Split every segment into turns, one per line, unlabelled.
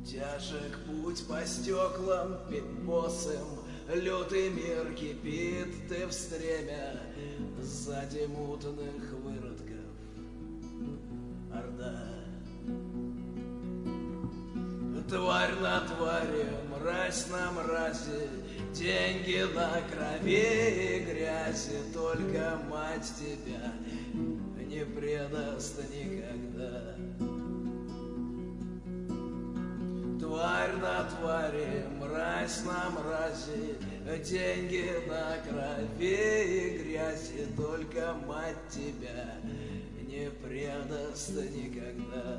Тяжек путь по стеклам босым, лютый мир кипит, ты в стремя, сзади мутных выродков орда. Тварь на твари, мразь на мрази, деньги на крови и грязи, только мать тебя не предаст никогда. Тварь на твари, мразь на мрази, деньги на крови и грязи, только мать тебя не предаст никогда.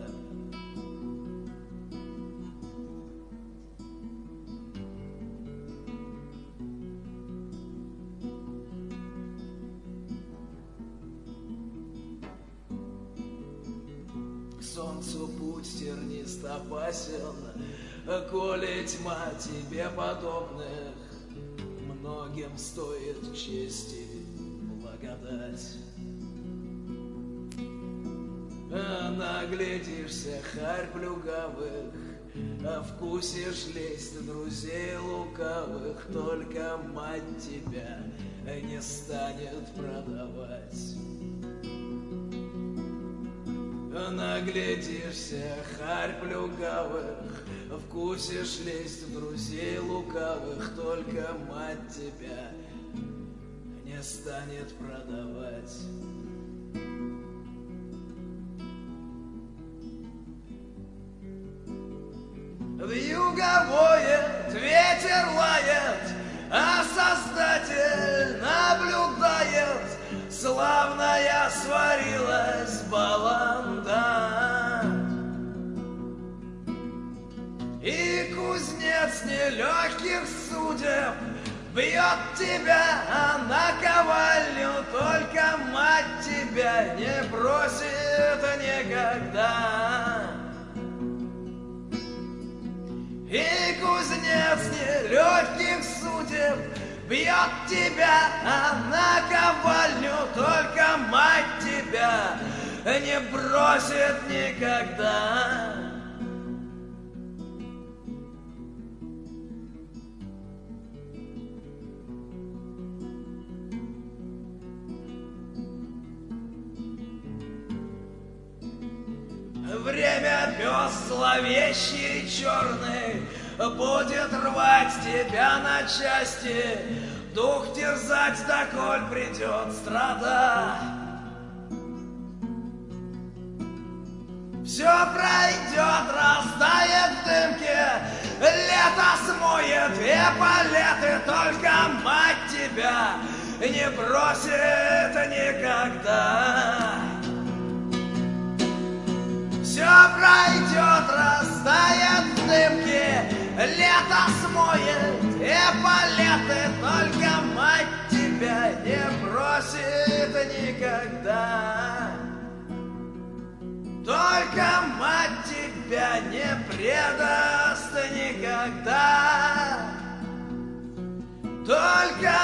К солнцу путь тернист опасен, коли тьма тебе подобных, многим стоит чести благодать. Наглядишься харь плюгавых, вкусишь лесть друзей лукавых, только мать тебя не станет продавать. Наглядишься харь плюгавых, вкусишь лесть друзей лукавых, только мать тебя не станет продавать. Вьюга воет, ветер лает, а Создатель наблюдает. Славная сварилась баланда, и кузнец нелегких судеб бьет тебя, а наковальню только мать тебя не бросит никогда. И кузнец нелегких судеб бьет тебя, а наковальню только мать тебя не бросит никогда. Время пес зловещий и черный будет рвать тебя на части, дух терзать, доколь придет страда. Все пройдет, растает в дымке, лето смоет эполеты, только мать тебя не бросит никогда. Все пройдет, растает в дымке, лето смоет эполеты, только мать тебя не бросит никогда. Только мать тебя не предаст никогда. Только